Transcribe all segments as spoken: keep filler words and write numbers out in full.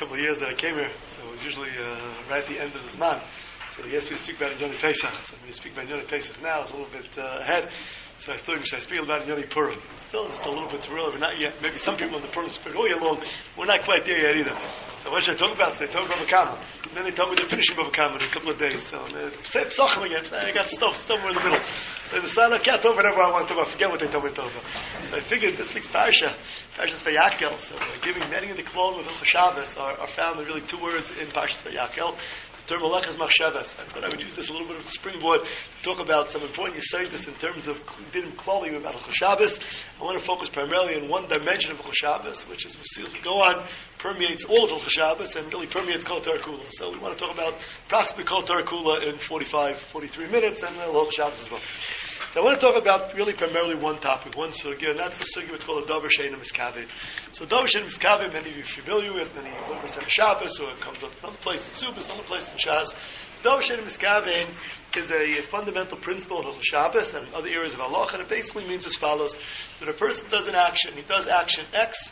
couple of years that I came here, so it was usually uh, right at the end of the Zman. So he asked me to speak about Yoni Pesach. So when you speak about Yoni Pesach now, it's a little bit uh, ahead. So I still should I speak about Yoni Purim. Still, it's still a little bit too early, but not yet. Maybe some people in the Purim spirit all year long. We're not quite there yet either. So what should I talk about? So they talk about Bava Kama. And then they told me they're finishing Bava Kama in a couple of days. So say Pesachim again. I got stuff somewhere in the middle. So I decided I can't talk whatever I want to talk about. Forget what they told me to talk about. So I figured this week's parsha, Parshas Vayakel. So uh, giving many of the klal of Hilchos Shabbos are, are found in really two words in Parshas Vayakel. The term Malachas Machshavas. I thought I would use this a little bit of a springboard to talk about some important yesodis in terms of din klali about Hilchos Shabbos. I want to focus primarily on one dimension of Hilchos Shabbos, which is we go on permeates all of Hilchos Shabbos and really permeates Kol Torah Kula. So we want to talk about approximately Kol Torah Kula in forty-five, forty-three minutes and Hilchos Shabbos as well. So I want to talk about really primarily one topic, one sugya, and that's the sugya what's called a Davar She'eino Miskaved. So Davar She'eino Miskaved, many of you are familiar with, many of you learn on Shabbos, or it comes up in one place in Subas, another place in Shas. Davar She'eino Miskaved is a fundamental principle of Hilchos Shabbos and other areas of halacha, and it basically means as follows: that a person does an action, he does action X,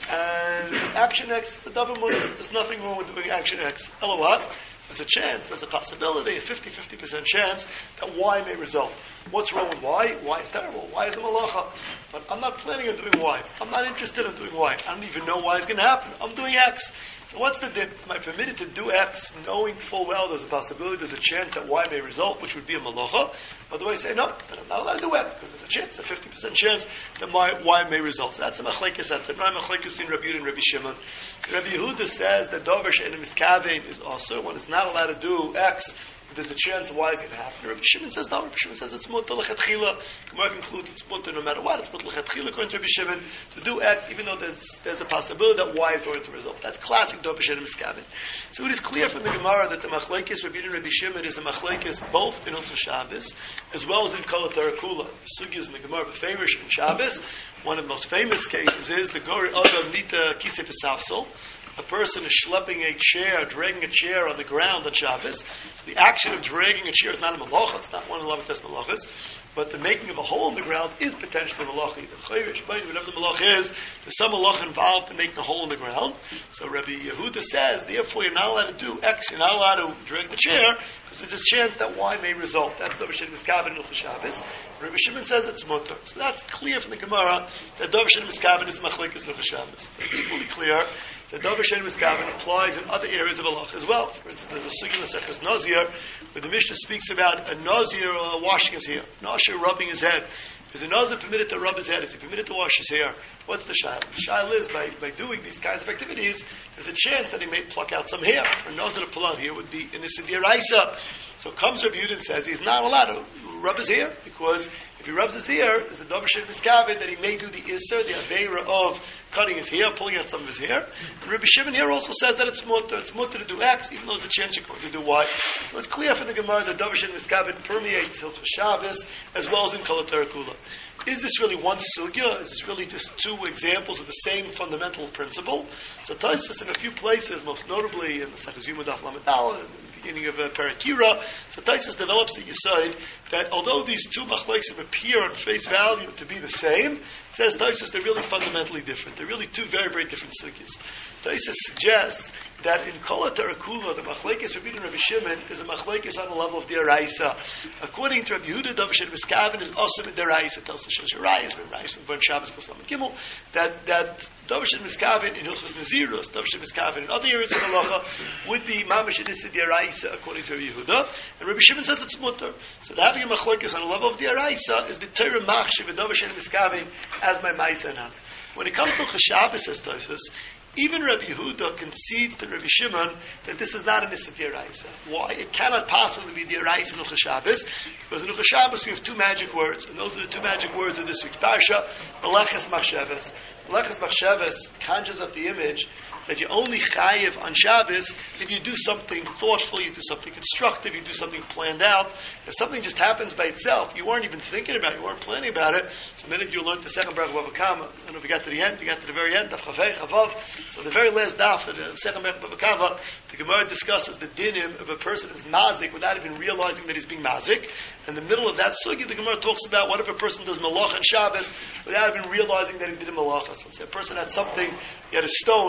and action X, the Davar Munah, there's nothing wrong with doing action X. Hello, what? There's a chance, there's a possibility, a fifty-fifty percent chance that Y may result. What's wrong with Y? Y is terrible. Y is a malacha. But I'm not planning on doing Y. I'm not interested in doing Y. I don't even know Y is going to happen. I'm doing X. So what's the dip? Am I permitted to do X knowing full well there's a possibility, there's a chance that Y may result, which would be a malacha? Or do I say, no, then I'm not allowed to do X because there's a chance, a fifty percent chance that my Y may result. So that's a machlekes at the Ram machlekes between Rabbi Yehuda and Rabbi Shimon. Rabbi Yehuda says that Davar She'eino Miskaved is also one is not allowed to do X. There's a chance Y is going to happen. Rabbi Shimon says no. Rabbi Shimon says it's mutar lechatchila. Gemara concludes it's mutar no matter what. It's mutar lechatchila according to Rabbi Shimon to do X, even though there's there's a possibility that Y is going to result. That's classic Davar She'eino Miskaved. So it is clear from the Gemara that the machlekes Rabbi Yehuda and Rabbi Shimon is a machlekes both in Hilchos Shabbos as well as in Kol Torah Kula. The sugyas in the Gemara beferish in Shabbos. One of the most famous cases is the Gori Adam Nita Kisei Pesafsol. A person is schlepping a chair, dragging a chair on the ground on Shabbos. So the action of dragging a chair is not a malacha. It's not one of the Lavates malachas. But the making of a hole in the ground is potentially a malacha. Either chayrish, whatever the malacha is, there's some malacha involved in making a hole in the ground. So Rabbi Yehuda says, therefore, you're not allowed to do X. You're not allowed to drag the chair because there's a chance that Y may result. That's Davar She'eino Miskaved in Hilchos Shabbos. Rabbi Shimon says it's mutar. So that's clear from the Gemara that Davar She'eino Miskaved is machlekes Hilchos Shabbos. It's equally clear that Davar She'eino Miskaved applies in other areas of halacha as well. For instance, there's a sugya in Maseches Nazir where the Mishnah speaks about a Nazir uh, washing his hair, Nazir rubbing his head. Is a Nazir permitted to rub his head? Is he permitted to wash his hair? What's the shayla? The shayla is by, by doing these kinds of activities, there's a chance that he may pluck out some hair. For a Nazir to pull out hair would be innocent d'oraisa. So comes Rabbi Yehuda and says he's not allowed to rub his hair because if he rubs his hair, there's a Davar She'eino Miskaved that he may do the Isser, the Aveira of cutting his hair, pulling out some of his hair. And Rabbi Shimon here also says that it's mutar. It's mutar to do X, even though there's a chance you're going to do Y. So it's clear from the Gemara that Davar She'eino Miskaved permeates Hilchos Shabbos as well as in Kol Torah Kula. Is this really one sugya? Is this really just two examples of the same fundamental principle? So Tosfos in a few places, most notably in the Maseches Yoma Daf Lamed Aleph, in the beginning of uh, Parakira, so Tosfos develops the yesod that although these two machlekes appear on face value to be the same, says Tosfos they're really fundamentally different. They're really two very, very different sugyas. Tosfos suggests that in Kol Torah Kula, the machlekes Rabbi Yehuda and Rabbi Shimon is a machlekes on the level of d'oraisa. According to Rabbi Yehuda, Davar She'eino Miskaved is also d'oraisa. Tells the Shil Shirayis, Rayis, and Burn Shabbos, Kol Samad Gimel, that that Davar She'eino Miskaved in Hilchos Nazirus, Davar She'eino Miskaved in other areas of halacha would be mamash d'oraisa according to Rabbi Yehuda, and Rabbi Shimon says it's mutar. So having a machlekes on the level of d'oraisa is the Torah machshiv of Davar She'eino Miskaved as my ma'aser. When it comes to Hilchos Shabbos, says Tosfos, even Rabbi Yehuda concedes to Rabbi Shimon that this is not a Nissa d'oraisa. Why? It cannot possibly be d'oraisa in Hilchos Shabbos, because in Hilchos Shabbos we have two magic words, and those are the two magic words of this week's parsha, Malachas Machshavas. Malachas Machshavas conjures up the image that you only chayiv on Shabbos if you do something thoughtful, you do something constructive, you do something planned out. If something just happens by itself, you weren't even thinking about it, you weren't planning about it, so many of you learned the second bracha of Bava Kama. I don't know if you got to the end, you got to the very end, Daf Chavei, Chavav. So the very last daf, the second bracha of Bava Kama, the Gemara discusses the dinim of a person is mazik without even realizing that he's being mazik. In the middle of that sugya, the Gemara talks about what if a person does malach on Shabbos without even realizing that he did a malacha. So let's say a person had something, he had a stone in his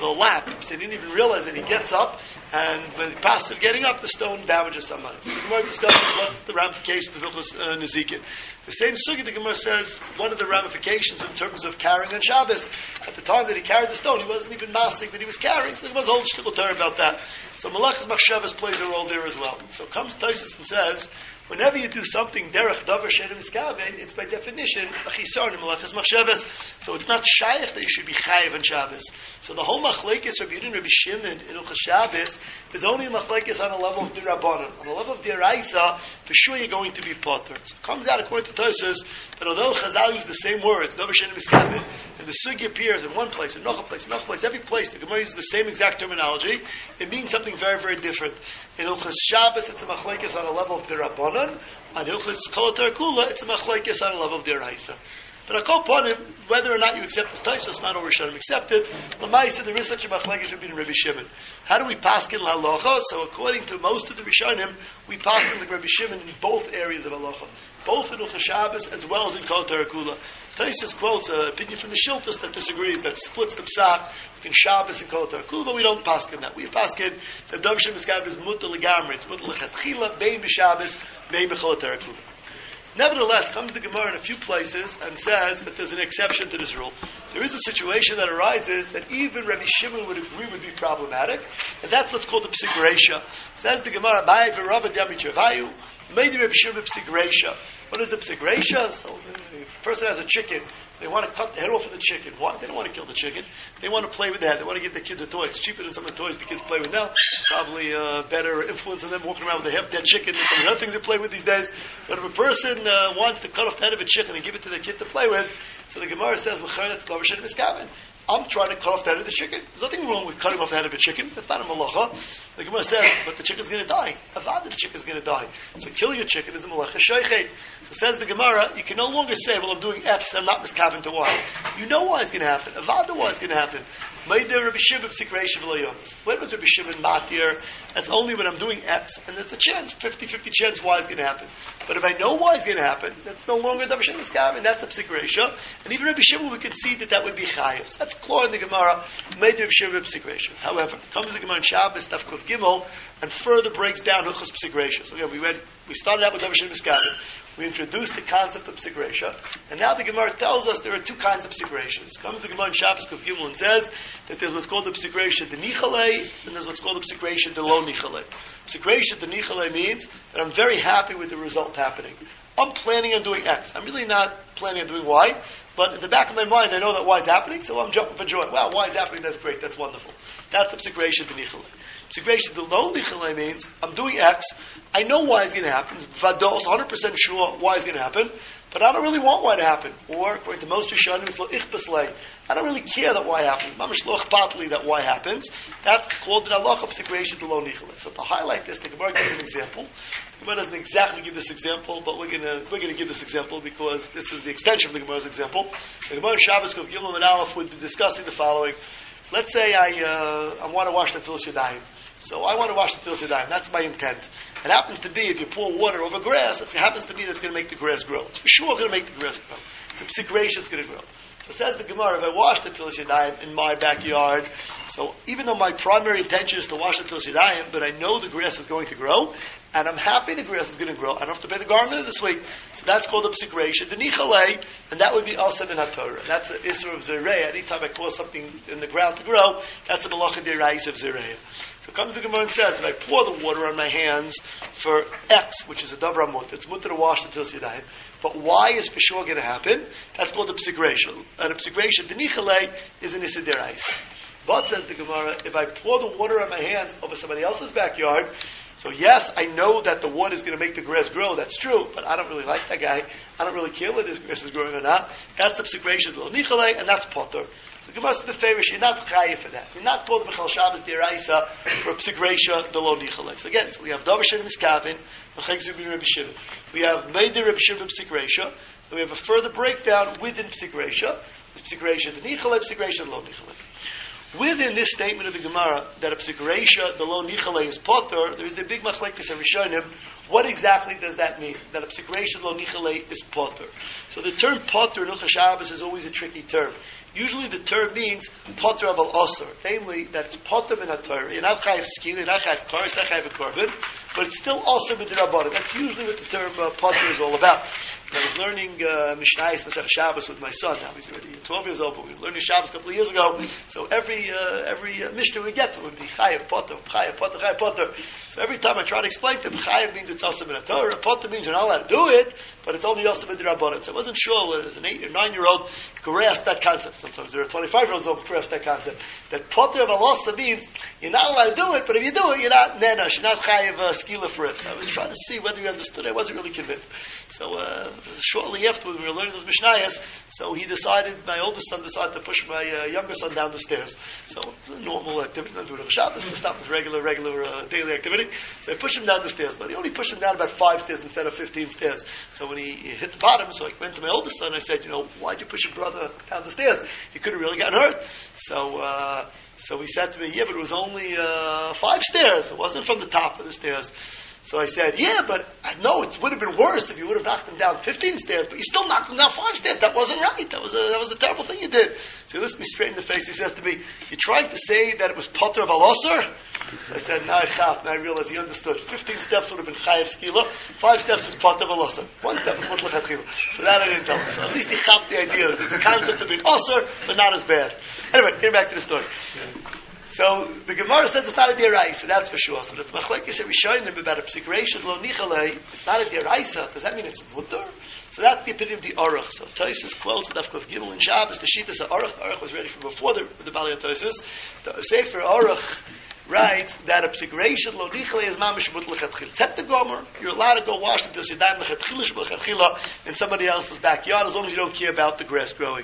lap. So he didn't even realize that he gets up, and when he passes getting up, the stone damages somebody. So the Gemara discusses what's the ramifications of Hilchos uh, Nezikin. The same sugi, the Gemara says, what are the ramifications in terms of carrying on Shabbos? At the time that he carried the stone, he wasn't even masking that he was carrying, so there was a whole shtickle Torah about that. So Malachas Machshavas plays a role there as well. So comes Tosfos and says, whenever you do something derech davar she'eino miskaven, it's by definition a chisarn in malachas machshavas. So it's not shaykh that you should be chayiv on Shabbos. So the whole machlekes Rabbi Yudin, Rabbi Shimon in Hilchos Shabbos is only a machlekes on a level of dirabanan. On the level of diraisa, for sure you're going to be potter. So it comes out according to Tosfos that although Chazal use the same words, davar she'eino miskaven, and the sugi appears in one place, in another place, in another place, every place the Gemara uses the same exact terminology, it means something very, very different. In Hilchos Shabbos, it's a machlekes on a level of dirabanan. On Hilchos Kol Kula, it's a machlekes on a level of deraisa. But I call upon him, whether or not you accept this Tosfos, not all Rishonim accept it. L'maisa, there is such a machlekes Rabbi Rabbi Shimon. How do we paskin halacha? So according to most of the Rishonim, we paskin like Rabbi Shimon in both areas of halacha, both in Hilchos Shabbos as well as in Kol Kula. Tosfos quotes an opinion from the Shiltos that disagrees, that splits the psak between Shabbos and Kol Kula, but we don't paskin that. We paskin that davar she'eino miskaven is mutter legamri. It's mutter lechatchila, bein b'Shabbos, bein b'Kol Kula. Nevertheless, comes the Gemara in a few places and says that there's an exception to this rule. There is a situation that arises that even Rabbi Shimon would agree would be problematic, and that's what's called the Psik Reisha. Says the Gemara, "Ba'ay v'Rabba dami chervayu, made Rabbi Shimon Psik Reisha." What is a Psik Reisha? So the person has a chicken, so they want to cut the head off of the chicken. Why? They don't want to kill the chicken. They want to play with the head. They want to give the kids a toy. It's cheaper than some of the toys the kids play with now. Probably uh, better influence on them walking around with a half-dead chicken than some of the other things they play with these days. But if a person uh, wants to cut off the head of a chicken and give it to the kid to play with, so the Gemara says, "L'chayr it's davar she'eino miskaven." I'm trying to cut off the head of the chicken. There's nothing wrong with cutting off the head of a chicken. That's not a malacha. The Gemara says, but the chicken's going to die. Avad, the chicken's going to die. So killing a chicken is a malacha shaychet. So says the Gemara, you can no longer say, well, I'm doing X, I'm not miskaven to Y. You know why it's going to happen. Avad, why it's going to happen. When was Rabbi Shimon matir? That's only when I'm doing X, and there's a chance, fifty-fifty chance Y is going to happen. But if I know Y is going to happen, that's no longer davar she'eino miskaven. That's a Psik Reisha. And even Rabbi Shimon, we can see that that would be chayav. So that's clear in the Gemara. Made Rabbi Shimon Psik Reisha. However, comes the Gemara in Shabbos, Daf Kuf Gimel, and further breaks down Hilchos Psik Reisha. So again, we went, we started out with davar she'eino miskaven. We introduced the concept of Psik Reisha, and now the Gemara tells us there are two kinds of Psik Reishas. Comes the Gemara in Shabbos Kuf Gimel and says that there's what's called the Psik Reisha the Nichalei, and there's what's called the Psik Reisha the Lo Nichalei. Psik Reisha the Nichalei means that I'm very happy with the result happening. I'm planning on doing X. I'm really not planning on doing Y, but in the back of my mind, I know that Y is happening, so I'm jumping for joy. Wow, Y is happening, that's great, that's wonderful. That's the Psik Reisha the Nichalei. Psik Reisha the Lo Nichalei means I'm doing X, I know Y is going to happen, Vados, one hundred percent sure Y is going to happen, but I don't really want Y to happen. Or, according to most Rishonim, it's Lo Ichbas. I don't really care that Y happens. Mamash Lo Ichpatli that Y happens. That's called the halacha Psik Reisha the Lo Nichalei. So to highlight this, the Gemara gives an example. The Gemara doesn't exactly give this example, but we're going to we're going to give this example because this is the extension of the Gemara's example. The Gemara in Shabbos Kuf Gimel and Aleph would be discussing the following. Let's say I uh, I want to wash the Tfilas Yadayim. So I want to wash the Tfilas Yadayim. That's my intent. It happens to be, if you pour water over grass, it happens to be that's going to make the grass grow. It's for sure going to make the grass grow. It's a Psik Reisha that's going to grow. So says the Gemara, if I wash the Tfilas Yadayim in my backyard, so even though my primary intention is to wash the Tfilas Yadayim, but I know the grass is going to grow, and I'm happy the grass is going to grow, I don't have to pay the gardener this week. So that's called the Psik Reisha, the Nichalei, and that would be also in HaTorah. That's the Isra of Zereah. Anytime I cause something in the ground to grow, that's a Malacha Derais of Zereah. So comes the Gemara and says, if I pour the water on my hands for X, which is a Davar Amut, it's mutter to wash the Tfilas Yadayim, but Y is for sure going to happen, that's called the Psik Reisha. And the Psik Reisha, the Nichalei, is an Issa Derais. But, says the Gemara, if I pour the water on my hands over somebody else's backyard, so yes, I know that the water is going to make the grass grow, that's true, but I don't really like that guy, I don't really care whether this grass is growing or not, that's the Psik Reisha, the Nichalei, and that's Potter. So Gemara says beferish, you're not chayiv for that. You're not pulled b'chal Shabbos d'Iraisa for Psik Reisha the Lo Nichalei. So again, so we have davar she'eino miskaven, l'chayk zubin Rabbi Shimon. We have Meider Rabbi Shimon Psik Reisha, and we have a further breakdown within Psik Reisha. Psik Reisha the Nichalei, Psik Reisha the Lo Nichalei. Within this statement of the Gemara that a Psik Reisha the Lo Nichalei is potter, there is a big machlekes of Rishonim. What exactly does that mean? That a Psik Reisha the Lo Nichalei is potter. So the term potter in Hilchos Shabbos is always a tricky term. Usually the term means potter of al osir, namely that it's potter in a Torah. You're not chayiv skila, you're not chayiv kares, not chayiv a korban, but it's still osir b'dirabbanan. That's usually what the term uh, potter is all about. I was learning uh, Mishnayos Masech Shabbos with my son. Now he's already twelve years old, but we were learning Shabbos a couple of years ago. So every uh, every uh, Mishnah we get to would be chayiv potter, chayiv potter, chayiv potter. So every time I try to explain to him, chayiv means it's osir in a Torah, potter means you're not allowed to do it, but it's only osir b'dirabbanan. So I wasn't sure whether as an eight or nine year old grasp that concept. Sometimes there are twenty-five year olds who grasp that concept. That potter of alosa means you're not allowed to do it, but if you do it, you're not nenash, you're not chayiv uh, skila for it. So I was trying to see whether he understood. I wasn't really convinced. So uh, shortly after when we were learning those Mishnayos, so he decided, my oldest son decided to push my uh, younger son down the stairs. So normal activity, not doing a Shabbos, we stop with regular, regular uh, daily activity. So I pushed him down the stairs, but he only pushed him down about five stairs instead of fifteen stairs. So when he, he hit the bottom, so I went to my oldest son and I said, you know, why'd you push your brother down the stairs? He could have really gotten hurt. So, uh, so he said to me, yeah, but it was only uh, five stairs. It wasn't from the top of the stairs. So I said, yeah, but I know it would have been worse if you would have knocked him down fifteen stairs, but you still knocked him down five stairs. That wasn't right. That was a, that was a terrible thing you did. So he looks me straight in the face. He says to me, you're trying to say that it was potter of al-osir? So I said, no, I stopped. And I realized he understood. fifteen steps would have been chayiv skila. Five steps is potter of al-osir. One step is mutlach hatchila. So that I didn't tell him. So at least he chopped the idea that there's a concept of being osir, but not as bad. Anyway, getting back to the story. So the Gemara says it's not a deraisa, that's for sure. So that's machlekes rishonim about a psikration lo nichalei. It's not a deraisa. Does that mean it's mutter? So that's the opinion of the Aruch. So Tosfos quotes the Daf Kuf Gimel in Shabbos. The Shittas of Aruch. The Aruch was ready from before the, the Bali Tosfos. The Sefer Aruch writes that a psikration lo nichalei is mamish mutter lechatchila. It's het the gomer. You're allowed to go wash until yadayim lechatchila sheblechatchila in somebody else's backyard as long as you don't care about the grass growing.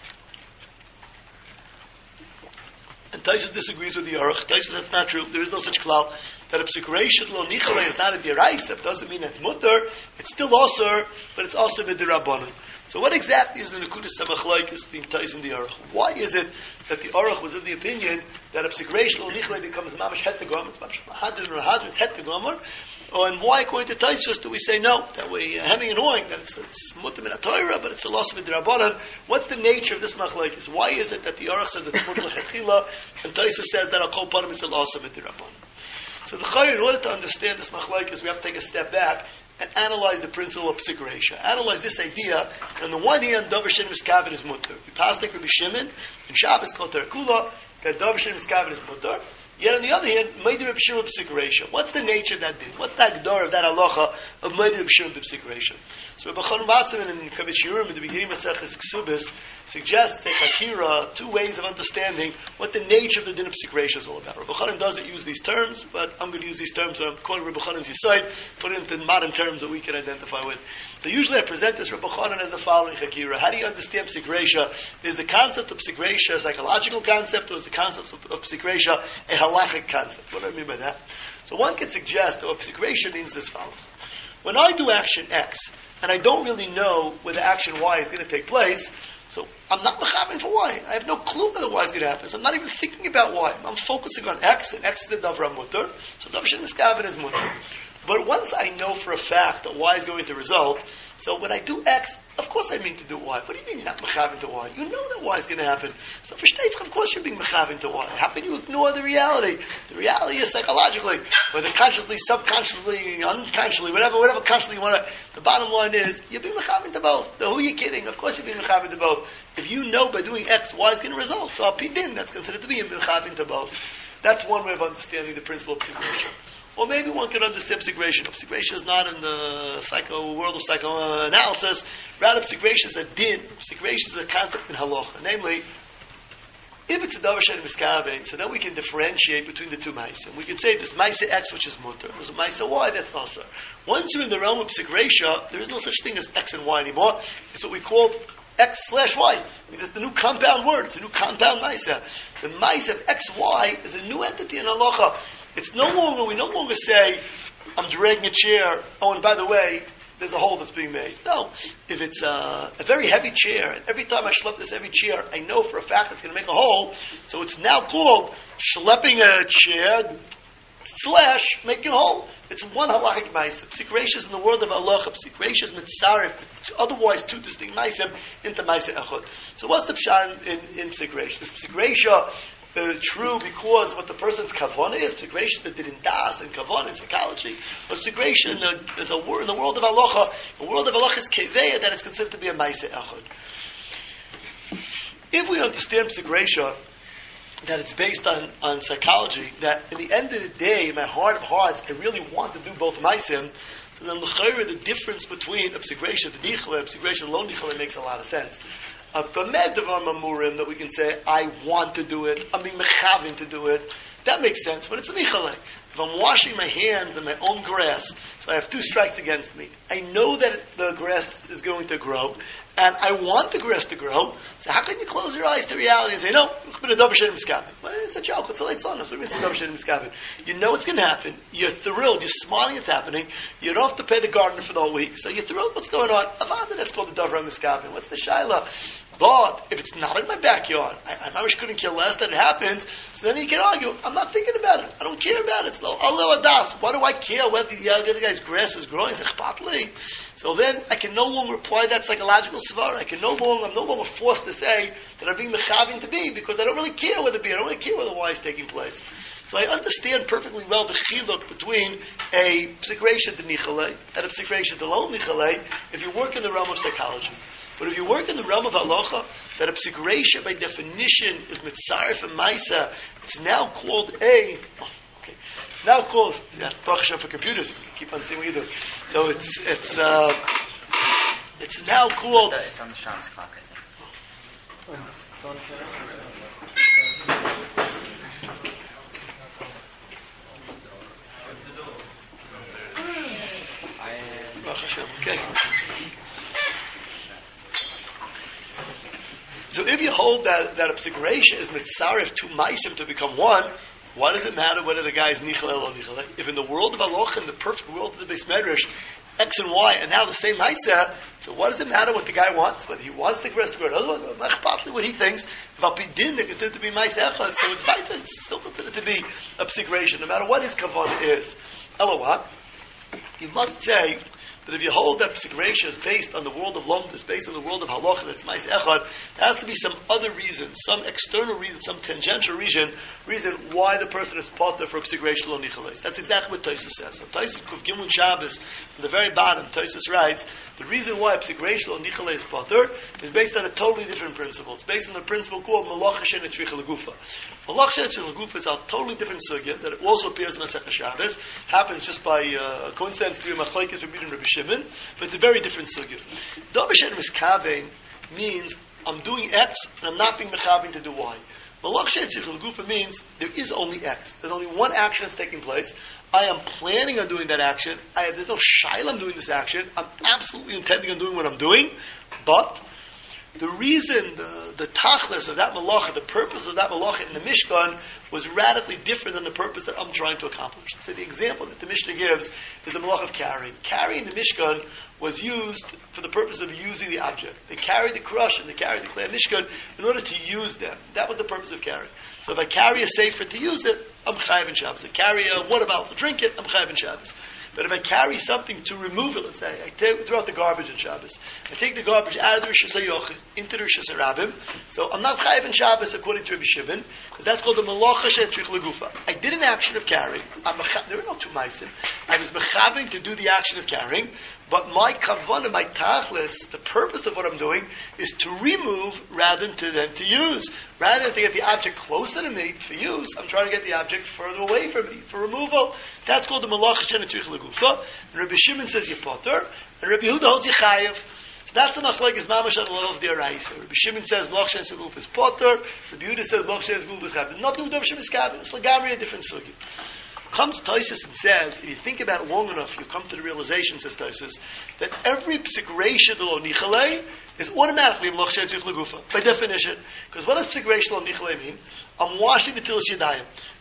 And Tosfos disagrees with the Aruch. Tosfos says that's not true. There is no such klal. That a psikration lo nichalei is not a deraisa. It doesn't mean it's mutter. It's still osir, but it's also b'dirabbanan. So what exactly is the nekudas hamachlokes between Tosfos and the Aruch? Why is it that the Aruch was of the opinion that a psikration lo nichalei becomes mamash het the gomer? It's mamash mahadrin or hadrin. It's het the gomer. Oh, and why, according to Tosfos, do we say no? That we uh, hemming and hawing, that it's, it's mutter min ha-Torah, but it's a loss of d'Rabbanan. What's the nature of this machlokes? Why is it that the Aruch says it's mutter l'chatchila, and Tosfos says that a kol panim is a loss of d'Rabbanan? So the Chayyim, in order to understand this machlokes, we have to take a step back and analyze the principle of psikration. Analyze this idea. On the one hand, Davar Shem Miskaven is mutter. We pass like Rabbi Shimon in Shabbos called Terakula that Davar Shem Miskaven is mutter. Yet on the other hand, Meidir Reb Shimon b'psikration. What's the nature of that din? What's the agdor of that halacha of Meidir Reb Shimon b'psikration? So Rabbi Chanan Wasserman in Kavish Yurim in the beginning of Maseches Ksubis suggests a hakira, two ways of understanding what the nature of the din of psikration is all about. Rabbi Chanan doesn't use these terms, but I'm going to use these terms. So I'm quoting Rabbi Chanan's Yisod, put it into modern terms that we can identify with. So usually I present this Rabbi Chanan as the following hakira. How do you understand psikration? Is the concept of psikration a psychological concept, or is the concept of, of psikration a halachic concept? What do I mean by that? So one could suggest that what psikration means this follows. When I do action X, and I don't really know whether action Y is going to take place, so I'm not mechaven for Y. I have no clue whether Y is going to happen. So I'm not even thinking about Y. I'm focusing on X, and X is the Davra Mutter. So Davar Shem Miskaven is Mutter. But once I know for a fact that Y is going to result, so when I do X, of course I mean to do Y. What do you mean you're not mechaven to Y? You know that Y is going to happen. So for Shteitz, of course you're being mechaven to Y. How can you ignore the reality? The reality is psychologically, whether consciously, subconsciously, unconsciously, whatever, whatever consciously you want to. The bottom line is, you're being mechaven to both. So who are you kidding? Of course you're being mechaven to both. If you know by doing X, Y is going to result. So Al Pi Din, that's considered to be mechaven to both. That's one way of understanding the principle of psikration. Or maybe one can understand psikration. Psikration is not in the psycho world of psychoanalysis. Rather, psikration is a din. Psikration is a concept in halacha. Namely, if it's a davar shem miskaven, so then we can differentiate between the two ma'aser. And we can say this ma'aser X, which is mutter, there's a ma'aser Y, that's asur. Once you're in the realm of psikration, there is no such thing as X and Y anymore. It's what we call X slash Y. It means it's the new compound word. It's a new compound ma'aser. The ma'aser of X, Y is a new entity in halacha. It's no longer, we no longer say, I'm dragging a chair, oh, and by the way, there's a hole that's being made. No. If it's a, a very heavy chair, and every time I schlep this heavy chair, I know for a fact it's going to make a hole, so it's now called schlepping a chair, slash making whole. It's one halachic ma'aseh. Psik reisha is in the world of halacha. Psik reisha is mitzaref, otherwise two distinct ma'aseh into ma'aseh echad. So what's the pshat in, in, in psik reisha? Is psik reisha uh, true because of what the person's kavanah is? Psik reisha that did in das and kavanah in psychology. But psik reisha in the, there's a word in the world of halacha. The world of halacha is keveya that it's considered to be a ma'aseh echad. If we understand psik reisha that it's based on, on psychology, that in the end of the day, in my heart of hearts, I really want to do both ma'asim, so then l'chayra, the difference between a psik reisha, the nichla, a psik reisha, lo nichla, makes a lot of sense. A bamed devar mamurim, that we can say, I want to do it, I'm being mechavin to do it, that makes sense, but it's a nichla. If I'm washing my hands in my own grass, so I have two strikes against me, I know that the grass is going to grow, and I want the grass to grow, so how can you close your eyes to reality and say, no, it's a joke, it's a late son, you know it's going to happen, you're thrilled, you're smiling it's happening, you don't have to pay the gardener for the whole week, so you're thrilled, what's going on? Avada, that's called the Davra Miskabin. What's the Shaila? But if it's not in my backyard, I, I wish couldn't care less that it happens, so then you can argue, I'm not thinking about it, I don't care about it, so Allah adas, why do I care whether the other guy's grass is growing? So then I can no longer apply that psychological svar. I can no longer, I'm no longer forced to say that I'm being mechaving to be, because I don't really care where the be, I don't really care where the why is taking place. So I understand perfectly well the chiluk between a psik reisha de nichalei and a psik reisha de lo nichalei if you work in the realm of psychology. But if you work in the realm of halacha, that a psik reisha by definition is mitzaref and maisa, it's now called a... Oh, okay. It's now called... That's Baruch Hashem for computers. You can keep on seeing what you do. So it's... It's, uh, it's now called... It's on the Shams clock, I think. Baruch Hashem, okay. So if you hold that, that a psik reisha is mitzaref to maisim to become one, why does it matter whether the guy is nichalei or nichalei? If in the world of halacha, in the perfect world of the Beis Medrash, X and Y, and now the same maisa, so what does it matter what the guy wants? Whether he wants the grass to grow, otherwise, what he thinks, if al pidin, they're considered to be maisa echad, so it's vital, it's still considered to be a psik reisha, no matter what his kavanah is. Elawah, you must say that if you hold that psik reisha is based on the world of lomdus, based on the world of halacha, that's mais echad, there has to be some other reason, some external reason, some tangential reason, reason why the person is potter for psik reisha lo nichales. That's exactly what Tosfos says. So Tosfos Kuf Gimel Shabbos, at the very bottom, Tosfos writes, the reason why psik reisha lo nichales is potter is based on a totally different principle. It's based on the principle called malacha she'en tzricha legufa. Malacha she'en tzricha legufa is a totally different sugya that also appears in Masechah Shabbos, happens just by uh, coincidence to be machlokes Rabbi Yehuda and Rabbi Shimon, but it's a very different sugya. Davar she'en miskaven means I'm doing X and I'm not being mechaving to do Y. Malach she'en tzricha legufa means there is only X. There's only one action that's taking place. I am planning on doing that action. I, there's no shaila I'm doing this action. I'm absolutely intending on doing what I'm doing, but the reason, the, the tachlis of that malacha, the purpose of that malacha in the Mishkan was radically different than the purpose that I'm trying to accomplish. So the example that the Mishnah gives is the malacha of carrying. Carrying the Mishkan was used for the purpose of using the object. They carried the krush and they carried the clay Mishkan in order to use them. That was the purpose of carrying. So if I carry a sefer to use it, I'm chayav in Shabbos. If I carry a water bottle to drink it, I'm chayav in Shabbos. But if I carry something to remove it, let's say, I take, throw out the garbage in Shabbos. I take the garbage out of the Rosh Hashanah into the Rosh Hashanah. So I'm not chayav in Shabbos according to Rabbi Shimon, because that's called the malacha she'en tzricha legufa. I did an action of carrying. I'm mecha- there are no two maisim. I was mechaving to do the action of carrying, but my kavanah, my tachlis, the purpose of what I'm doing is to remove rather than to, than to use. Rather than to get the object closer to me for use, I'm trying to get the object further away from me for removal. That's called the malacha she'en tzricha legufa. And Rabbi Shimon says you potter, and Rabbi Yehuda holds you chayav. So that's the machlokes mamash on the law of the Araisa. Rabbi Shimon says malacha she'en tzricha legufa is potter. Rabbi Yehuda says malacha she'en tzricha legufa is chayav. Nothing with Rabbi Shimon is chayav. It's lagamri a different sugi. Comes Tosfos and says, if you think about it long enough, you come to the realization, says Tosfos, that every psik reisha de lo nichalei is automatically a malacha she'en tzricha legufa, by definition. Because what does psik reisha de lo nichalei mean? I'm washing the tilas yadayim.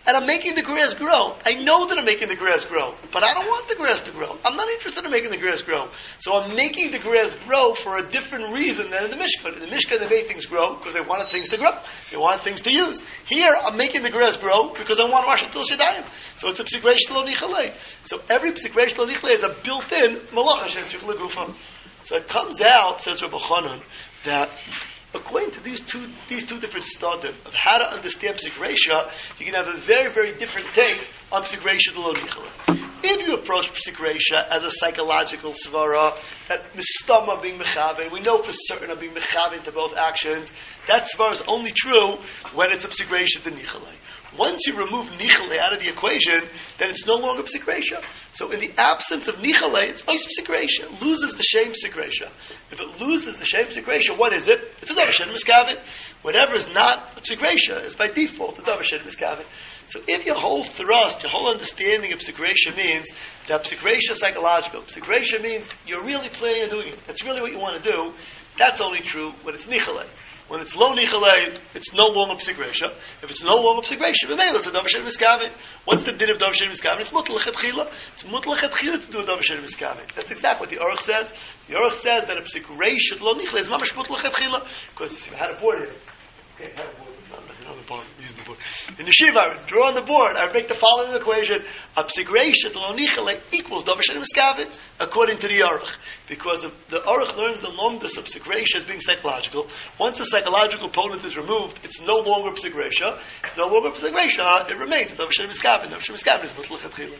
and I'm making the grass grow. I know that I'm making the grass grow, but I don't want the grass to grow. I'm not interested in making the grass grow. So I'm making the grass grow for a different reason than in the Mishkan. In the Mishkan, they made things grow because they wanted things to grow. They wanted things to use. Here, I'm making the grass grow because I want Marsha Til Shadayim. So it's a P'sikreish Lo Nichalei. So every P'sikreish Lo Nichalei is a built-in Malacha Shen Tzich Legufa. So it comes out, says Rabbi Chanan, that according to these two these two different stadim of how to understand P'sikreisha, you can have a very, very different take on P'sikreisha Lo Nichalei. If you approach P'sikreisha as a psychological svara, that mistama being mechaven, we know for certain of being mechaven to both actions, that svara is only true when it's a P'sikreisha to Nichalei. Once you remove Nichalei out of the equation, then it's no longer P'sikreisha. So in the absence of Nichalei, it's always P'sikreisha. It loses the shame P'sikreisha. If it loses the shame P'sikreisha, what is it? It's a Davar Shein Miskaven. Whatever is not a P'sikreisha is by default a Davar Shein Miskaven. So if your whole thrust, your whole understanding of P'sikreisha means that P'sikreisha is psychological, P'sikreisha means you're really planning on doing it, that's really what you want to do, that's only true when it's Nichalei. When it's Lo Nichalei, it's no longer P'sikreisha. If it's no longer P'sikreisha, then it's a Davar Shein Miskaven. What's the din of Davar Shein Miskaven? It's Mutal Lechatchila. It's Mutal Lechatchila to do a Davar Shein Miskaven. That's exactly what the Aruch says. The Aruch says that a P'sikreisha Lo Nichalei is Mamash Mutal Lechatchila. Because you had a board here. Okay, I had a board. On the board. Use the board. In the Shiva, I would draw on the board. I would make the following equation: a P'sikreisha Lo Nichalei equals Davar Shein Miskaven according to the Aruch. Because of the Aruch learns the lomdus of P'sikreisha as being psychological. Once the psychological component is removed, it's no longer P'sikreisha. It's no longer P'sikreisha. It remains Davar Shein Miskaven. Davar Shein Miskaven is Mutal Lechatchila.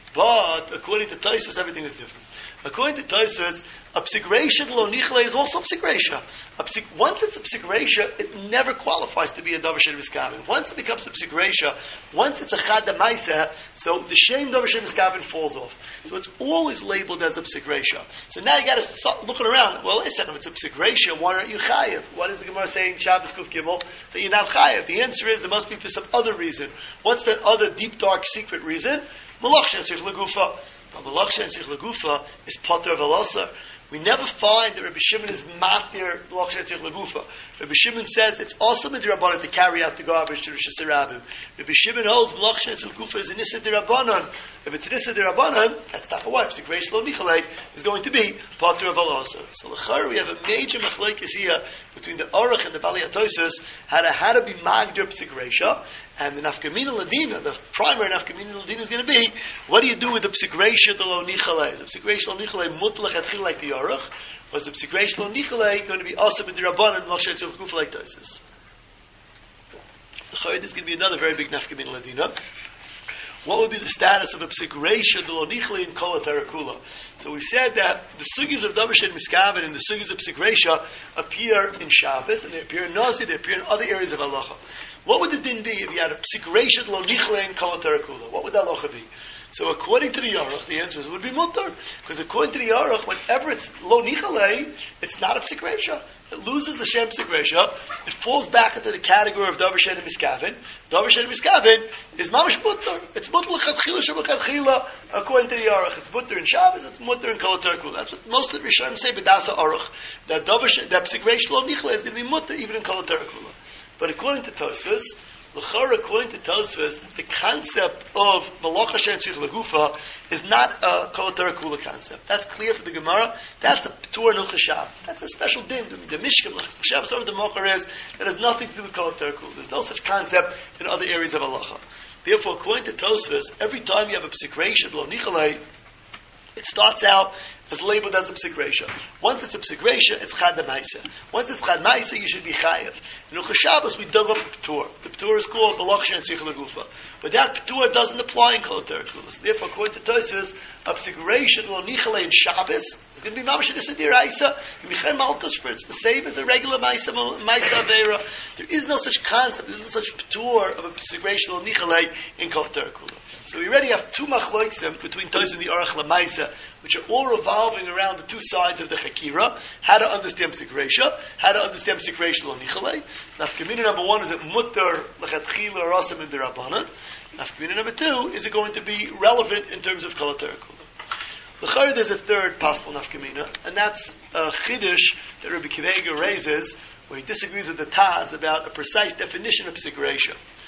But according to Tosfos, everything is different. According to Tosfos, a P'sikreisha Lo Nichalei is also a P'sikreisha. A psik, once it's a P'sikreisha, it never qualifies to be a Davar Shein Miskaven. Once it becomes a P'sikreisha, once it's a Chad D'Maisa, so the shame Davar Shein Miskaven falls off. So it's always labeled as a P'sikreisha. So now you got to start looking around. Well, listen, if it's a P'sikreisha, why aren't you Chayiv? What is the Gemara saying, Shabbos Kuf Gimel, that you're not Chayiv? The answer is there must be for some other reason. What's that other deep, dark, secret reason? Malach Shen Tzich Legufa. But Malach Shen Tzich Legufa is Pater Velosa. We never find that Rabbi Shimon is matir Malach Shen Tzich Legufa. Rabbi Shimon says it's also midrabanan to carry out the garbage to Rosh Hashanah. Rabbi Shimon holds Malach Shen Tzich Legufa is an issa derabanan. If it's an issa derabanan, that's not a wife. P'sikreish Lo Nichalei is going to be Pater Velosa. So l'char we have a major machlokes here between the Aruch and the Bali Tosfos how to how to be magdir P'sikreisha. And the nafkamina ladina, the primary nafkamina ladina is going to be, what do you do with the P'sikreisha Lo Nichalei? Is the P'sikreisha Lo Nichalei mutlach atchil like the Aruch? Was the P'sikreisha Lo Nichalei going to be also with the Rabban and Moshe Tzich Legufa like Tosfos? This is going to be another very big nafkamina ladina. What would be the status of a P'sikreisha Lo Nichalei in Kol HaTorah? So we said that the sugis of Davar Shein Miskaven and the sugis of P'sikreisha appear in Shabbos, and they appear in Nazi, they appear in other areas of Halacha. What would the din be if you had a P'sikreisha Lo Nichalei in Kol HaTorah? What would that halacha be? So according to the Aruch, the answer is it would be mutar. Because according to the Aruch, whenever it's Lo Nichalei, it's not a P'sikreisha. It loses the Shem P'sikreisha. It falls back into the category of Davar Shein Miskaven. Davar Shein Miskaven is mamash mutar. It's mutar l'chadchila sheb'chadchila according to the Aruch. It's mutar in Shabbos, it's mutar in Kol HaTorah. That's what most of the Rishonim say, B'dasa Aruch, that Davar Shein, that P'sikreisha Lo Nichalei is going to be mutar even in Kol HaTorah. But according to Tosfos, l'chara, according to Tosfos, the concept of Malach Shen Tzich Legufa is not a Kol HaTorah concept. That's clear for the Gemara. That's a P'tur Nucha Shabbos. That's a special din. The Mishkan Shabbos over the Mocher is that has nothing to do with Kol HaTorah. There's no such concept in other areas of halacha. Therefore, according to Tosfos, every time you have a P'sikreisha Lo Nichalei, it starts out as labeled as a P'sikreisha. Once it's a P'sikreisha, it's Chad D'Maisa. Once it's Chad D'Maisa, you should be Chayev. In Ucha Shabbos, we dug up a P'tur. The P'tur is called Malach Shen Tzich Legufa. But that P'tur doesn't apply in Kol HaTorah. Therefore, according to Tosfos, a P'sikreisha Lo Nichalei in Shabbos is going to be Mamash Nisa D'Iraisa. Michael Malkus for it's the same as a regular Maisa Maisa Aveira. There is no such concept. There is no such P'tur of a P'sikreisha Lo Nichalei in Kol HaTorah. So we already have two machlokes between Tosfos and the Aruch Lamaisa, which are all revolving around the two sides of the Chakira, how to understand P'sikreisha, how to understand P'sikreisha Lo Nichalei. Nafkamina number one, is it mutter l'chatchila or asim in the Rabbanan? Nafkamina number two, is it going to be relevant in terms of Kol HaTorah? L'chayr, there's a third possible nafkamina, and that's a chiddush that Rabbi Kiva raises, where he disagrees with the Taz about a precise definition of P'sikreisha.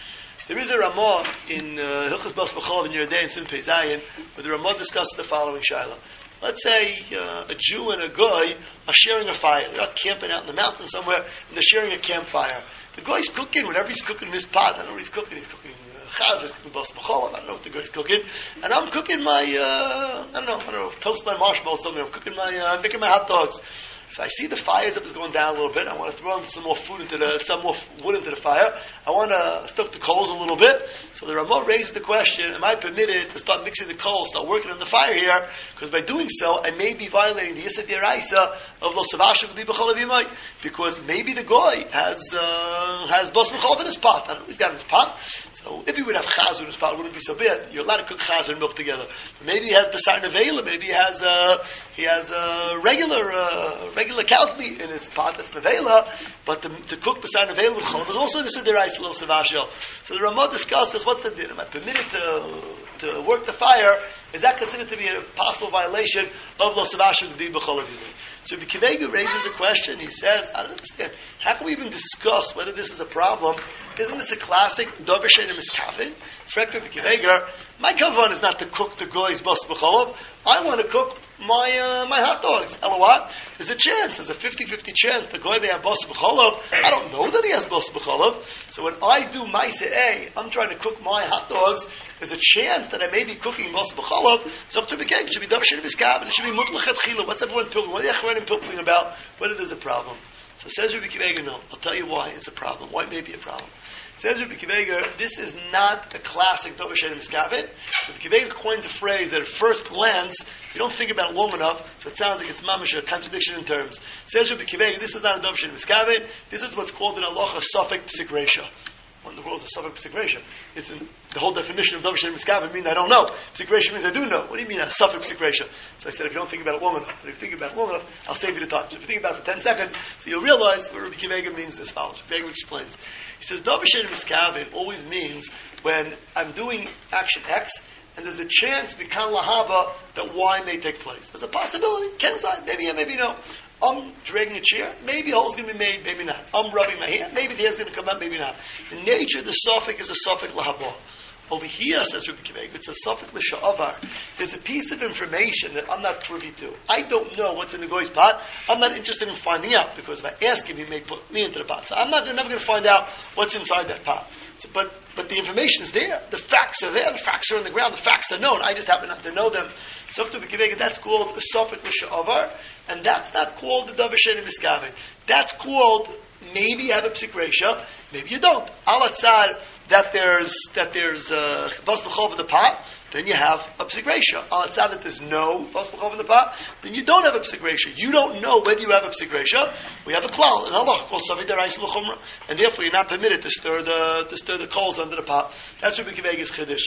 There is a Ramah in uh, Hilchos Bas B'chol in Yeridei and Sin Pei Zayin, where the Ramah discusses the following shaila. Let's say uh, a Jew and a Goy are sharing a fire. They're not camping out in the mountain somewhere, and they're sharing a campfire. The Goy's cooking whatever he's cooking in his pot. I don't know what he's cooking. He's cooking uh, chaz, he's cooking Bas B'chol. I don't know what the Goy's cooking. And I'm cooking my, uh, I don't know, I don't know, toast my marshmallows something. I'm cooking my, uh, I'm making my hot dogs. So I see the fire's up is going down a little bit. I want to throw some more food into the, some more wood into the fire. I want to stoke the coals a little bit. So the Ramah raises the question: am I permitted to start mixing the coals, start working on the fire here? Because by doing so, I may be violating the Yisad Yeraisa of Lo Savashu V'Di B'chol Avimai. Because maybe the Goy has uh, has Bas B'chol in his pot. I don't know, he's got in his pot. So if he would have chaz in his pot, it wouldn't be so bad. You're allowed to cook chaz and milk together. But maybe he has Basar Nevela. Maybe he has uh, he has uh, regular. Uh, regular cow's meat in his pot, that's nevela, but to, to cook beside nevela with cholam is also the sidderais little savashel. So the Ramah discusses what's the din. Am I permitted to to work the fire? Is that considered to be a possible violation of lo savashel v'di b'chol? So Rabbi Kivega raises a question. He says, I don't understand. How can we even discuss whether this is a problem? Isn't this a classic dover she'eino miskavin? Frek Rabbi Kivega, my kavan is not to cook the goy's bas b'cholav. I want to cook my uh, my hot dogs. Hello, what? There's a chance. There's a fifty-fifty chance the goy may have bas b'cholav. I don't know that he has bas b'cholav. So when I do ma'aseh A, I'm trying to cook my hot dogs. There's a chance that I may be cooking bas b'cholav. So up to the it should be dover she'eino miskavin. It should be mutlachet chila. What's everyone pilgrim? What are the Achronim pilgriming about? Whether there's a problem. So says Rabbi Kivega, no. I'll tell you why it's a problem. Why it may be a problem. Says Rabbi Kivega, this is not a classic dover she'eino miskavin. Rabbi Kivega coins a phrase that at first glance, you don't think about it long enough, so it sounds like it's mamash, a contradiction in terms. Says Rabbi Kivega, this is not a dover she'eino miskavin. This is what's called in halacha safek p'sik reisha. What in the world is a safek p'sik reisha? It's in the whole definition of dover she'eino miskavin means I don't know. P'sik reisha means I do know. What do you mean a safek p'sik reisha? So I said, if you don't think about it long enough, but if you think about it long enough, I'll save you the time. So if you think about it for ten seconds, so you'll realize what Rabbi Kivega means as follows. Rabbi Kivega explains. He says, dover she'eino miskavin always means when I'm doing action X, and there's a chance, Vikan Lahava, that Y may take place. There's a possibility, Kenzai, maybe yeah, maybe no. I'm dragging a chair, maybe a hole's going to be made, maybe not. I'm rubbing my hand, maybe the hair's going to come out, maybe not. In nature, the suffix is a suffix Lahava. Over here, says Rabbi Kivega, it's a suffix l'sha'avar. There's a piece of information that I'm not privy to. I don't know what's in the goy's pot. I'm not interested in finding out, because if I ask him, he may put me into the pot. So I'm not never going to find out what's inside that pot. So, but but the information is there. The facts are there. The facts are on the ground. The facts are known. I just happen not to know them. So Rabbi Kivega, that's called a suffix l'sha'avar, and that's not called the dover she'eino miskavin. That's called maybe you have a p'sik reisha, maybe you don't. Al atzad that there's that there's uh, bas b'chol in the pot, then you have a p'sik reisha. Al atzad that there's no bas b'chol in the pot, then you don't have a p'sik reisha. You don't know whether you have a p'sik reisha. We have a klal, an halach called saved deraisa l'chumra, and therefore you're not permitted to stir the to stir the coals under the pot. That's Rabbi Kivega's chiddush.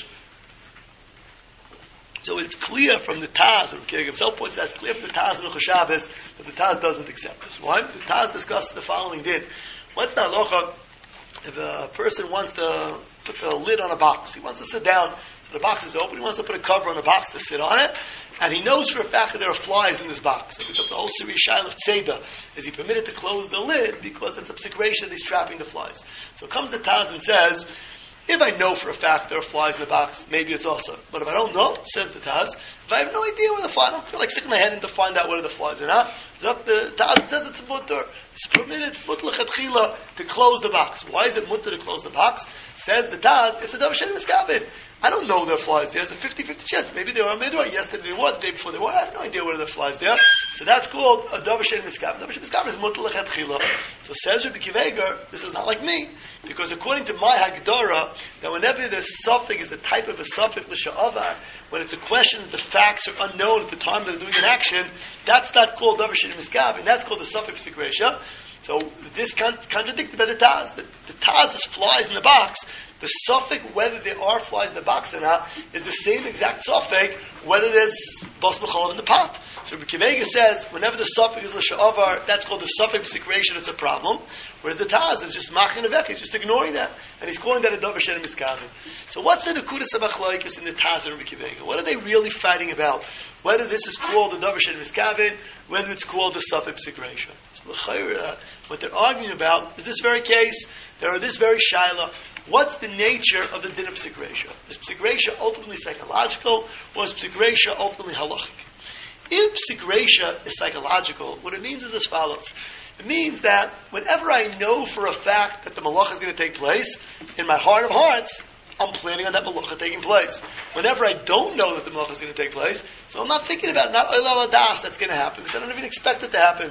So it's clear from the Taz, Rabbi Kivega himself points out, it's clear from the Taz and the Shabbos that the Taz doesn't accept this. Why? The Taz discusses the following din. What's the halacha if a person wants to put the lid on a box? He wants to sit down, so the box is open, he wants to put a cover on the box to sit on it, and he knows for a fact that there are flies in this box. So it becomes a whole serious shaila of tzeda. Is he permitted to close the lid because it's a p'sik reisha that he's trapping the flies? So comes the Taz and says, if I know for a fact there are flies in the box, maybe it's also. But if I don't know, says the Taz, if I have no idea where the flies, I don't feel like sticking my head in to find out where the flies are not. So the Taz says it's mutter. It's permitted, it's mutter l'chatchila to close the box. Why is it mutter to close the box? Says the Taz, it's a dover she'eino miskavin. I don't know there are flies there. There's a fifty-fifty chance. Maybe there are, maybe there are. Yesterday there were, the day before there were. I have no idea where there are flies there. So that's called a dover she'eino miskavin. Dover she'eino miskavin is mutter l'chatchila. So says Rabbi Kivega, this is not like me. Because according to my Hagdara, that whenever the suffix is the type of a suffix l'sha'avar, when it's a question that the facts are unknown at the time that they're doing an action, that's not called dover she'eino miskavin. That's called the suffix p'sik reisha. So this con- contradicted by the Taz. The, the Taz is flies in the box. The suffix, whether there are flies in the box or not, is the same exact suffix, whether there's bas b'chol in the pot. So Rabbi Kivega says, whenever the suffix is l'sha'avar, that's called the suffix p'sik reisha, it's a problem. Whereas the Taz is just machin avek, he's just ignoring that. And he's calling that a dover she'eino miskavin. So what's the nekudas hamachloikis in the Taz and Rabbi Kivega? What are they really fighting about? Whether this is called a dover she'eino miskavin, whether it's called a suffix p'sik reisha. So what they're arguing about is this very case. There are this very shaila. What's the nature of the din of psik reisha? Is psik reisha ultimately psychological, or is psik reisha ultimately halachic? If psik reisha is psychological, what it means is as follows. It means that whenever I know for a fact that the malacha is going to take place, in my heart of hearts, I'm planning on that malacha taking place. Whenever I don't know that the malacha is going to take place, so I'm not thinking about it, not oil das that's going to happen, because I don't even expect it to happen.